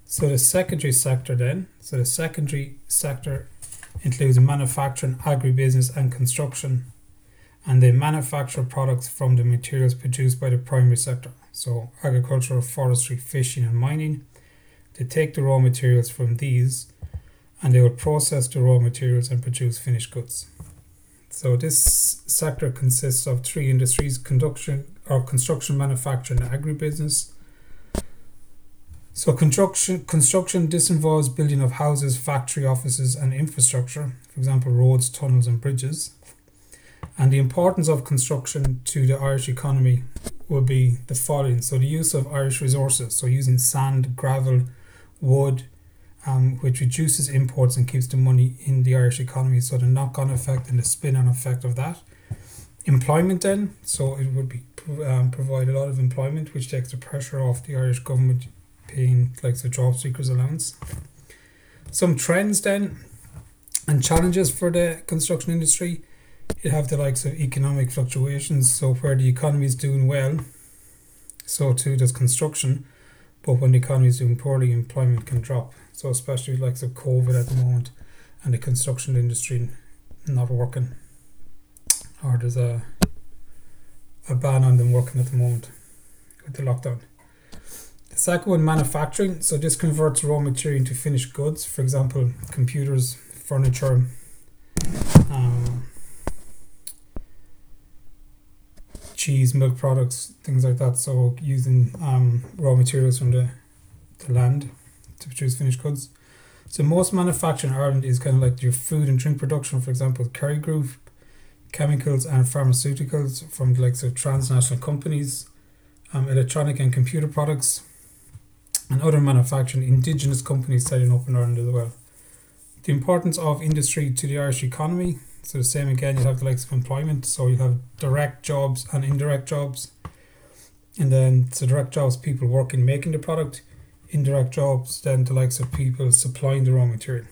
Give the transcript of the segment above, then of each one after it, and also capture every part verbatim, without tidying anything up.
So the secondary sector then, so the secondary sector includes manufacturing, agribusiness and construction, and they manufacture products from the materials produced by the primary sector, so agriculture, forestry, fishing and mining. They take the raw materials from these and they will process the raw materials and produce finished goods. So this sector consists of three industries: construction or construction, manufacturing and agribusiness. So construction, construction, this involves building of houses, factory, offices and infrastructure, for example roads, tunnels and bridges. And the importance of construction to the Irish economy would be the following. So the use of Irish resources, so using sand, gravel, wood, um, which reduces imports and keeps the money in the Irish economy. So the knock-on effect and the spin-on effect of that. Employment then, so it would be um, provide a lot of employment, which takes the pressure off the Irish government paying like the job seekers allowance. Some trends then and challenges for the construction industry. You have the likes of economic fluctuations, so where the economy is doing well, so too does construction, but when the economy is doing poorly, employment can drop. So especially like the COVID at the moment and the construction industry not working, or there's a a ban on them working at the moment with the lockdown. The second one, manufacturing. So this converts raw material into finished goods, for example computers, furniture, um, cheese, milk products, things like that. So using um, raw materials from the, the land to produce finished goods. So most manufacturing in Ireland is kind of like your food and drink production, for example Kerry Group, chemicals and pharmaceuticals from the likes of transnational companies, um, electronic and computer products, and other manufacturing indigenous companies setting up in Ireland as well. The importance of industry to the Irish economy. So the same again, you have the likes of employment, so you have direct jobs and indirect jobs. And then so direct jobs, people working making the product. Indirect jobs, then the likes of people supplying the raw material.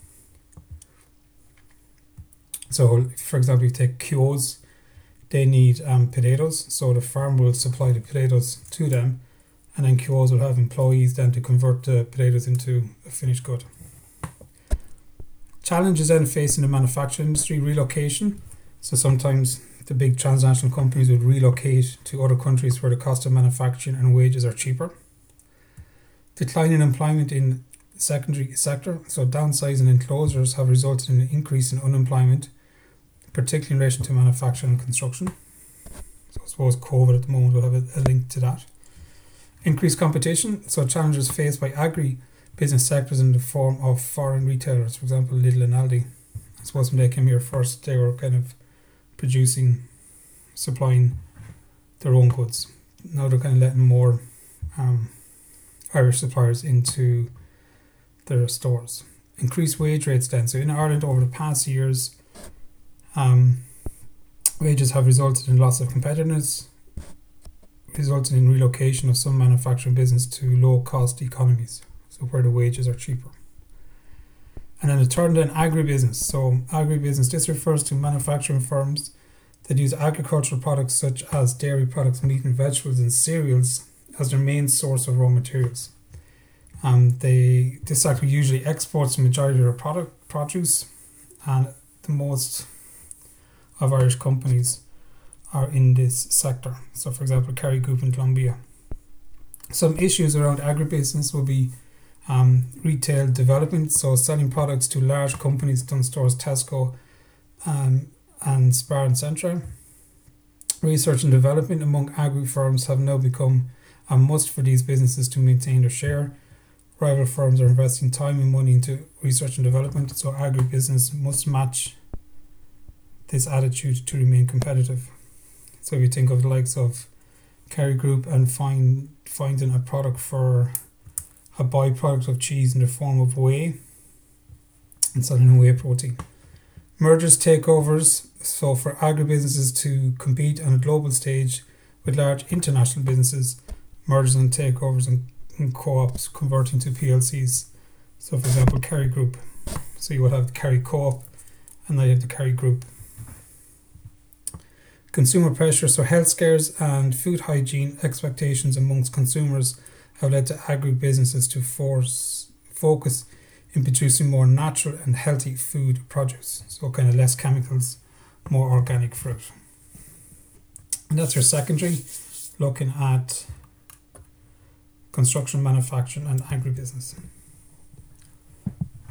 So for example, you take Q Os, they need um, potatoes, so the farmer will supply the potatoes to them, and then Q Os will have employees then to convert the potatoes into a finished good. Challenges then facing the manufacturing industry: relocation. So sometimes the big transnational companies would relocate to other countries where the cost of manufacturing and wages are cheaper. Decline in employment in the secondary sector. So downsizing and closures have resulted in an increase in unemployment, particularly in relation to manufacturing and construction. So I suppose COVID at the moment will have a, a link to that. Increased competition. So challenges faced by agri business sectors in the form of foreign retailers, for example Lidl and Aldi. I suppose when they came here first, they were kind of producing, supplying their own goods. Now they're kind of letting more um, Irish suppliers into their stores. Increased wage rates then. So in Ireland over the past years, um, wages have resulted in loss of competitiveness, resulting in relocation of some manufacturing business to low cost economies, so where the wages are cheaper. And then the third then, agribusiness. So agribusiness, this refers to manufacturing firms that use agricultural products such as dairy products, meat and vegetables and cereals as their main source of raw materials. Um, they this sector usually exports the majority of their product produce, and the most of Irish companies are in this sector. So for example Kerry Group and Columbia. Some issues around agribusiness will be um, retail development, so selling products to large companies, Dunnes Stores, Tesco um, and Spar and Centra. Research and development among agri firms have now become a must for these businesses to maintain their share. Rival firms are investing time and money into research and development, so agribusiness must match this attitude to remain competitive. So if you think of the likes of Kerry Group and find finding a product for a byproduct of cheese in the form of whey and selling whey protein. Mergers, takeovers, so for agribusinesses to compete on a global stage with large international businesses, mergers and takeovers and, and co-ops converting to P L Cs. So for example Kerry Group, so you would have the Kerry Co-op and then you have the Kerry Group. Consumer pressure, so health scares and food hygiene expectations amongst consumers have led to agribusinesses to force focus in producing more natural and healthy food produce. So kind of less chemicals, more organic fruit. And that's your secondary, looking at construction, manufacturing and agribusiness.